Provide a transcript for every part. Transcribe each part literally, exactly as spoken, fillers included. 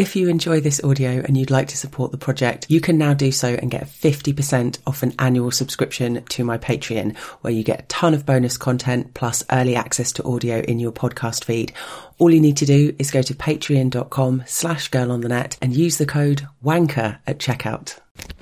If you enjoy this audio and you'd like to support the project, you can now do so and get fifty percent off an annual subscription to my Patreon, where you get a ton of bonus content plus early access to audio in your podcast feed. All you need to do is go to patreon.com slash girl on the net and use the code WANKER at checkout.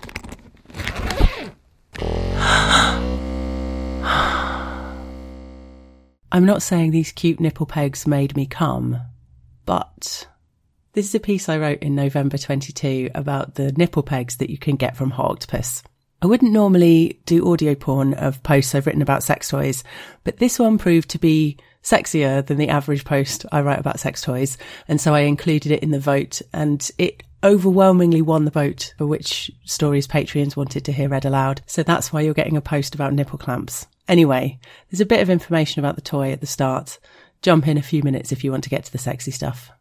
I'm not saying these cute nipple pegs made me come, but this is a piece I wrote in November twenty-two about the nipple pegs that you can get from Hot Octopuss. I wouldn't normally do audio porn of posts I've written about sex toys, but this one proved to be sexier than the average post I write about sex toys, and so I included it in the vote, and it overwhelmingly won the vote for which stories Patreons wanted to hear read aloud. So that's why you're getting a post about nipple clamps. Anyway, there's a bit of information about the toy at the start. Jump in a few minutes if you want to get to the sexy stuff.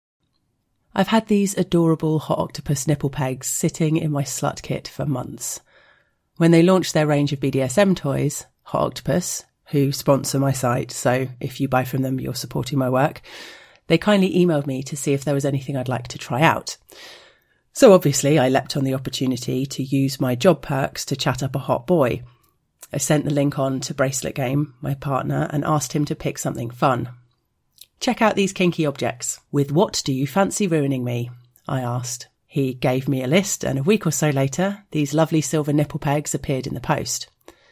I've had these adorable Hot Octopuss nipple pegs sitting in my slut kit for months. When they launched their range of B D S M toys, Hot Octopuss, who sponsor my site, so if you buy from them, you're supporting my work, they kindly emailed me to see if there was anything I'd like to try out. So obviously I leapt on the opportunity to use my job perks to chat up a hot boy. I sent the link on to Bracelet Game, my partner, and asked him to pick something fun. Check out these kinky objects. With what do you fancy ruining me? I asked. He gave me a list, and a week or so later, these lovely silver nipple pegs appeared in the post.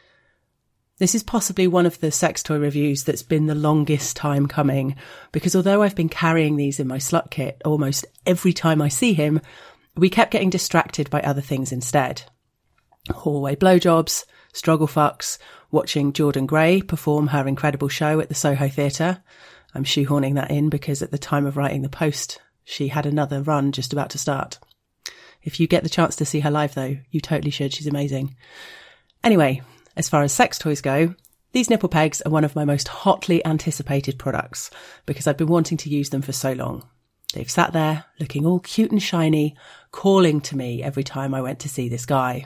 This is possibly one of the sex toy reviews that's been the longest time coming, because although I've been carrying these in my slut kit almost every time I see him, we kept getting distracted by other things instead. Hallway blowjobs, struggle fucks, watching Jordan Gray perform her incredible show at the Soho Theatre. I'm shoehorning that in because at the time of writing the post, she had another run just about to start. If you get the chance to see her live though, you totally should. She's amazing. Anyway, as far as sex toys go, these nipple pegs are one of my most hotly anticipated products because I've been wanting to use them for so long. They've sat there looking all cute and shiny, calling to me every time I went to see this guy.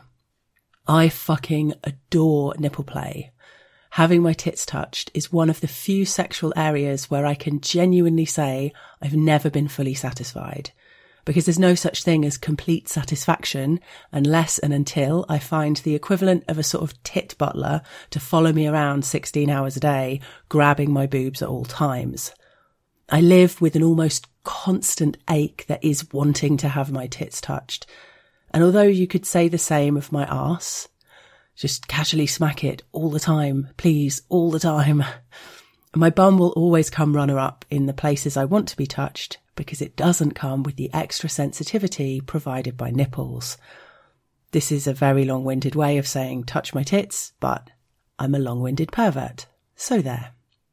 I fucking adore nipple play. Having my tits touched is one of the few sexual areas where I can genuinely say I've never been fully satisfied, because there's no such thing as complete satisfaction unless and until I find the equivalent of a sort of tit butler to follow me around sixteen hours a day, grabbing my boobs at all times. I live with an almost constant ache that is wanting to have my tits touched. And although you could say the same of my arse, just casually smack it all the time, please, all the time. My bum will always come runner-up in the places I want to be touched because it doesn't come with the extra sensitivity provided by nipples. This is a very long-winded way of saying touch my tits, but I'm a long-winded pervert. So there.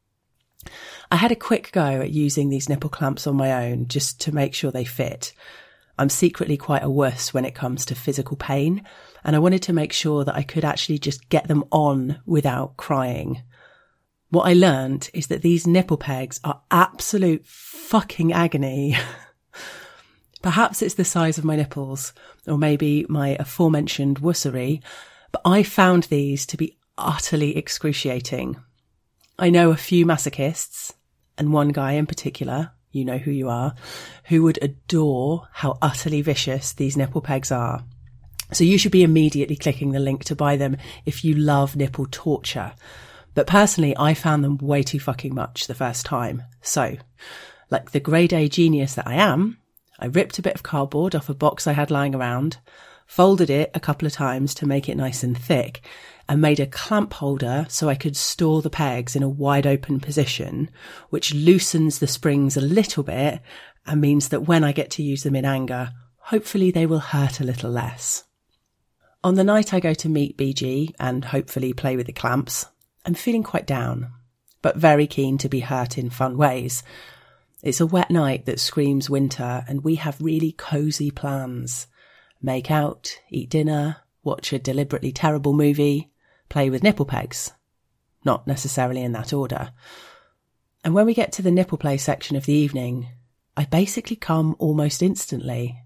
I had a quick go at using these nipple clamps on my own just to make sure they fit. I'm secretly quite a wuss when it comes to physical pain, and I wanted to make sure that I could actually just get them on without crying. What I learned is that these nipple pegs are absolute fucking agony. Perhaps it's the size of my nipples, or maybe my aforementioned wussery, but I found these to be utterly excruciating. I know a few masochists, and one guy in particular, you know who you are, who would adore how utterly vicious these nipple pegs are. So you should be immediately clicking the link to buy them if you love nipple torture. But personally, I found them way too fucking much the first time. So, like the grade A genius that I am, I ripped a bit of cardboard off a box I had lying around, folded it a couple of times to make it nice and thick, and made a clamp holder so I could store the pegs in a wide open position, which loosens the springs a little bit and means that when I get to use them in anger, hopefully they will hurt a little less. On the night I go to meet B G and hopefully play with the clamps, I'm feeling quite down, but very keen to be hurt in fun ways. It's a wet night that screams winter and we have really cosy plans. Make out, eat dinner, watch a deliberately terrible movie, play with nipple pegs. Not necessarily in that order. And when we get to the nipple play section of the evening, I basically come almost instantly.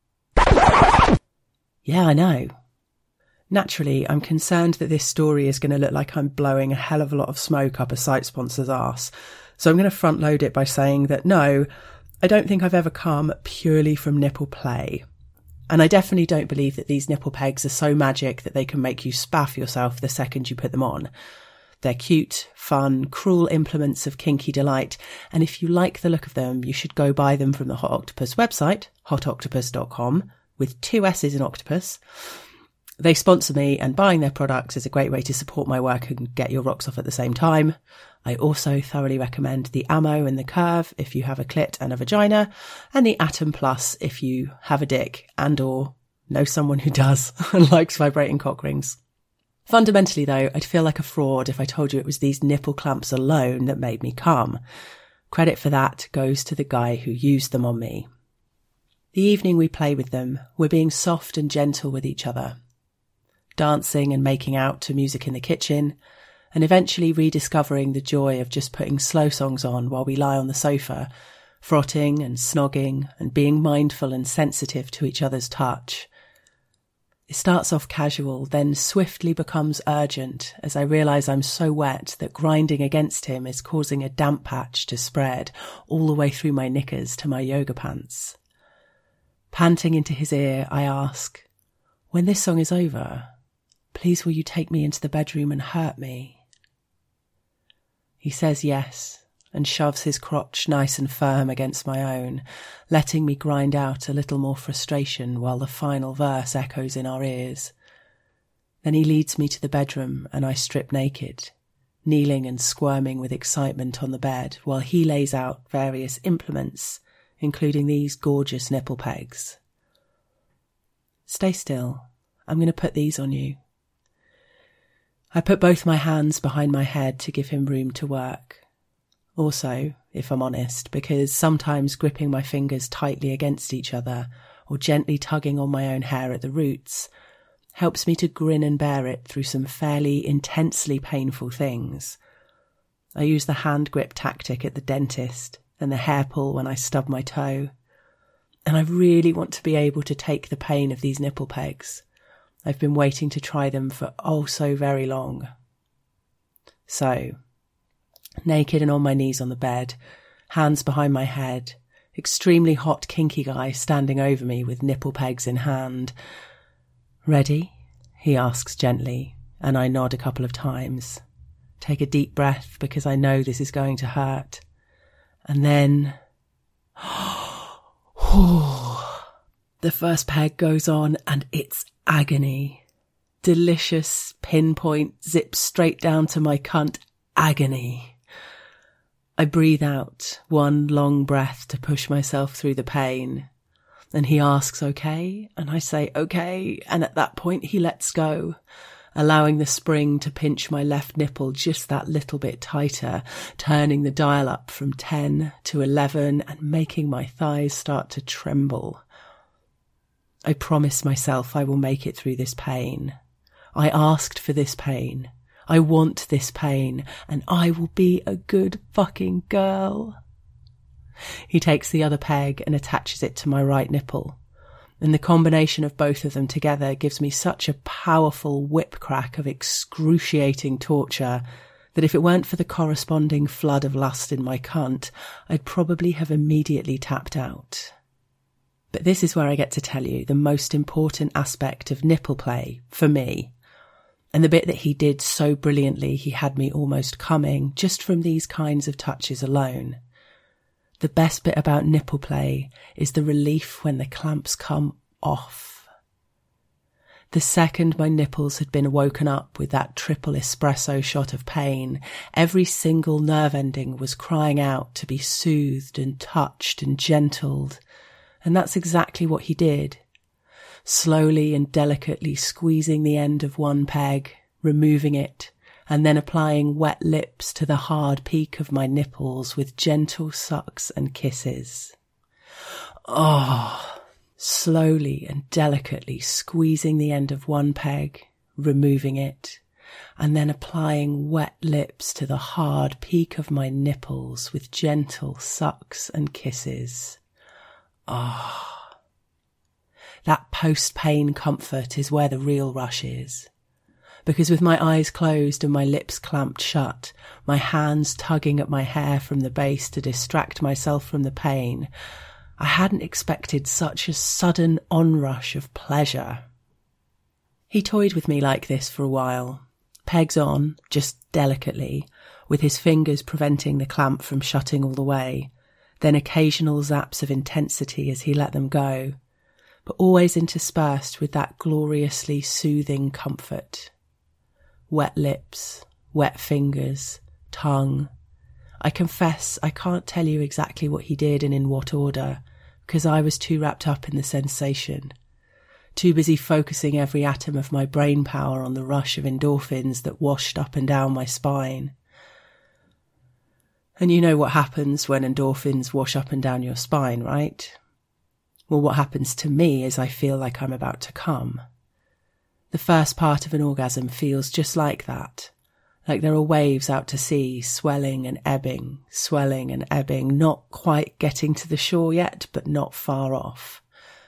Yeah, I know. Naturally, I'm concerned that this story is going to look like I'm blowing a hell of a lot of smoke up a site sponsor's arse. So I'm going to front load it by saying that no, I don't think I've ever come purely from nipple play. And I definitely don't believe that these nipple pegs are so magic that they can make you spaff yourself the second you put them on. They're cute, fun, cruel implements of kinky delight, and if you like the look of them, you should go buy them from the Hot Octopuss website, hot octopus dot com, with two S's in octopus. They sponsor me, and buying their products is a great way to support my work and get your rocks off at the same time. I also thoroughly recommend the Ammo and the Curve if you have a clit and a vagina, and the Atom Plus if you have a dick and or know someone who does and likes vibrating cock rings. Fundamentally, though, I'd feel like a fraud if I told you it was these nipple clamps alone that made me come. Credit for that goes to the guy who used them on me. The evening we play with them, we're being soft and gentle with each other, dancing and making out to music in the kitchen, and eventually rediscovering the joy of just putting slow songs on while we lie on the sofa, frotting and snogging and being mindful and sensitive to each other's touch. It starts off casual, then swiftly becomes urgent as I realise I'm so wet that grinding against him is causing a damp patch to spread all the way through my knickers to my yoga pants. Panting into his ear, I ask, "When this song is over, please will you take me into the bedroom and hurt me?" He says yes, and shoves his crotch nice and firm against my own, letting me grind out a little more frustration while the final verse echoes in our ears. Then he leads me to the bedroom and I strip naked, kneeling and squirming with excitement on the bed while he lays out various implements, including these gorgeous nipple pegs. "Stay still. I'm going to put these on you." I put both my hands behind my head to give him room to work. Also, if I'm honest, because sometimes gripping my fingers tightly against each other or gently tugging on my own hair at the roots helps me to grin and bear it through some fairly intensely painful things. I use the hand grip tactic at the dentist and the hair pull when I stub my toe. And I really want to be able to take the pain of these nipple pegs. I've been waiting to try them for oh so very long. So, naked and on my knees on the bed, hands behind my head, extremely hot kinky guy standing over me with nipple pegs in hand. "Ready?" he asks gently, and I nod a couple of times. Take a deep breath because I know this is going to hurt. And then... the first peg goes on and it's agony. Delicious pinpoint zips straight down to my cunt agony. I breathe out one long breath to push myself through the pain. And he asks, "Okay?" And I say, "Okay." And at that point he lets go, allowing the spring to pinch my left nipple just that little bit tighter, turning the dial up from ten to eleven and making my thighs start to tremble. I promise myself I will make it through this pain. I asked for this pain. I want this pain, and I will be a good fucking girl. He takes the other peg and attaches it to my right nipple, and the combination of both of them together gives me such a powerful whip crack of excruciating torture that if it weren't for the corresponding flood of lust in my cunt, I'd probably have immediately tapped out. But this is where I get to tell you the most important aspect of nipple play for me, and the bit that he did so brilliantly he had me almost coming just from these kinds of touches alone. The best bit about nipple play is the relief when the clamps come off. The second my nipples had been woken up with that triple espresso shot of pain, every single nerve ending was crying out to be soothed and touched and gentled. And that's exactly what he did. Slowly and delicately squeezing the end of one peg, removing it, and then applying wet lips to the hard peak of my nipples with gentle sucks and kisses. Oh, slowly and delicately squeezing the end of one peg, removing it, and then applying wet lips to the hard peak of my nipples with gentle sucks and kisses. Ah, oh, that post-pain comfort is where the real rush is. because with my eyes closed and my lips clamped shut, my hands tugging at my hair from the base to distract myself from the pain, I hadn't expected such a sudden onrush of pleasure. He toyed with me like this for a while, pegs on, just delicately, with his fingers preventing the clamp from shutting all the way, then occasional zaps of intensity as he let them go, but always interspersed with that gloriously soothing comfort. Wet lips, wet fingers, tongue. I confess I can't tell you exactly what he did and in what order, because I was too wrapped up in the sensation, too busy focusing every atom of my brain power on the rush of endorphins that washed up and down my spine. And you know what happens when endorphins wash up and down your spine, right? Well, what happens to me is I feel like I'm about to come. The first part of an orgasm feels just like that, like there are waves out to sea, swelling and ebbing, swelling and ebbing, not quite getting to the shore yet, but not far off.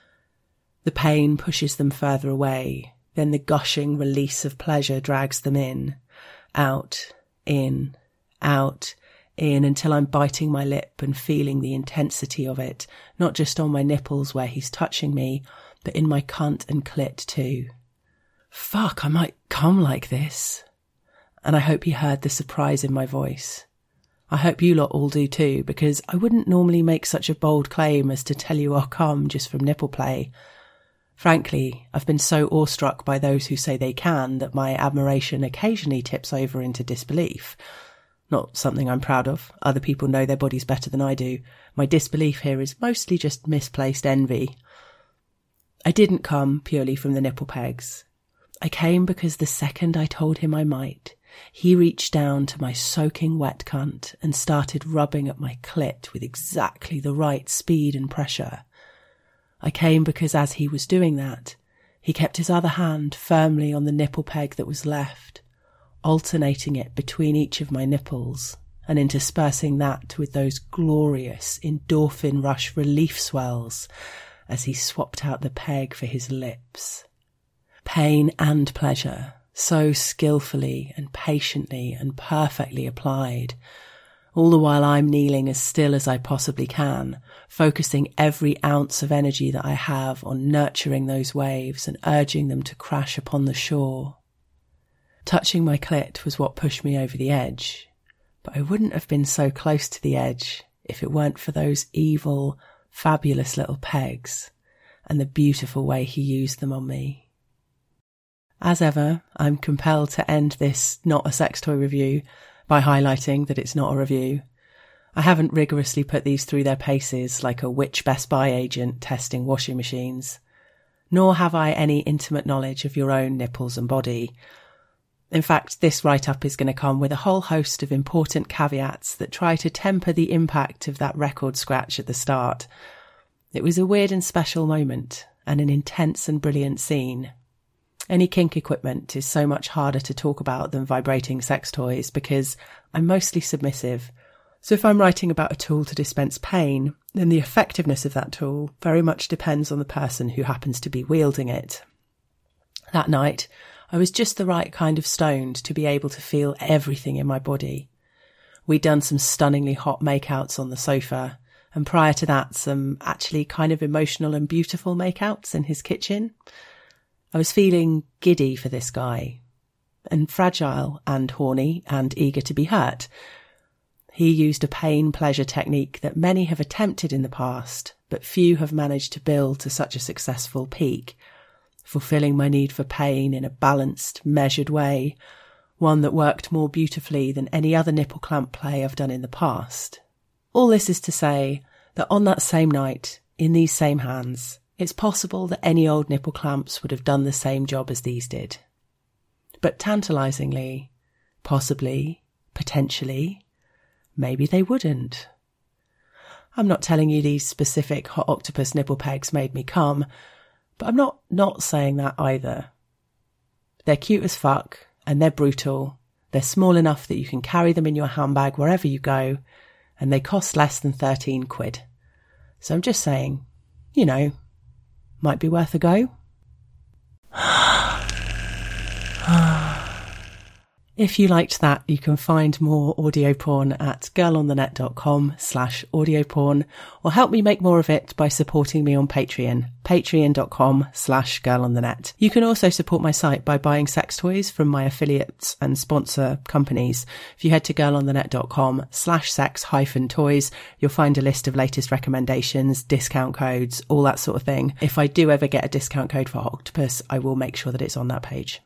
The pain pushes them further away, then the gushing release of pleasure drags them in, out, in, out, in, until I'm biting my lip and feeling the intensity of it, not just on my nipples where he's touching me, but in my cunt and clit too. Fuck, I might come like this. And I hope he heard the surprise in my voice. I hope you lot all do too, because I wouldn't normally make such a bold claim as to tell you I'll come just from nipple play. Frankly, I've been so awestruck by those who say they can that my admiration occasionally tips over into disbelief. Not something I'm proud of. Other people know their bodies better than I do. My disbelief here is mostly just misplaced envy. I didn't come purely from the nipple pegs. I came because the second I told him I might, he reached down to my soaking wet cunt and started rubbing at my clit with exactly the right speed and pressure. I came because as he was doing that, he kept his other hand firmly on the nipple peg that was left, alternating it between each of my nipples and interspersing that with those glorious endorphin rush relief swells as he swapped out the peg for his lips. Pain and pleasure, so skillfully and patiently and perfectly applied, all the while I'm kneeling as still as I possibly can, focusing every ounce of energy that I have on nurturing those waves and urging them to crash upon the shore. Touching my clit was what pushed me over the edge, but I wouldn't have been so close to the edge if it weren't for those evil, fabulous little pegs and the beautiful way he used them on me. As ever, I'm compelled to end this not a sex toy review by highlighting that it's not a review. I haven't rigorously put these through their paces like a witch Best Buy agent testing washing machines, nor have I any intimate knowledge of your own nipples and body. In fact, this write-up is going to come with a whole host of important caveats that try to temper the impact of that record scratch at the start. It was a weird and special moment, and an intense and brilliant scene. Any kink equipment is so much harder to talk about than vibrating sex toys because I'm mostly submissive. So if I'm writing about a tool to dispense pain, then the effectiveness of that tool very much depends on the person who happens to be wielding it. That night, I was just the right kind of stoned to be able to feel everything in my body. We'd done some stunningly hot makeouts on the sofa, and prior to that, some actually kind of emotional and beautiful makeouts in his kitchen. I was feeling giddy for this guy, and fragile and horny and eager to be hurt. He used a pain-pleasure technique that many have attempted in the past, but few have managed to build to such a successful peak, fulfilling my need for pain in a balanced, measured way, one that worked more beautifully than any other nipple clamp play I've done in the past. All this is to say that on that same night, in these same hands, it's possible that any old nipple clamps would have done the same job as these did. But tantalisingly, possibly, potentially, maybe they wouldn't. I'm not telling you these specific hot octopus nipple pegs made me come, but I'm not not saying that either. They're cute as fuck, and they're brutal. They're small enough that you can carry them in your handbag wherever you go, and they cost less than thirteen quid. So I'm just saying, you know, might be worth a go. If you liked that, you can find more audio porn at girlonthenet.com slash audio porn, or help me make more of it by supporting me on Patreon, patreon.com slash girlonthenet. You can also support my site by buying sex toys from my affiliates and sponsor companies. If you head to girlonthenet.com slash sex hyphen toys, you'll find a list of latest recommendations, discount codes, all that sort of thing. If I do ever get a discount code for Octopus, I will make sure that it's on that page.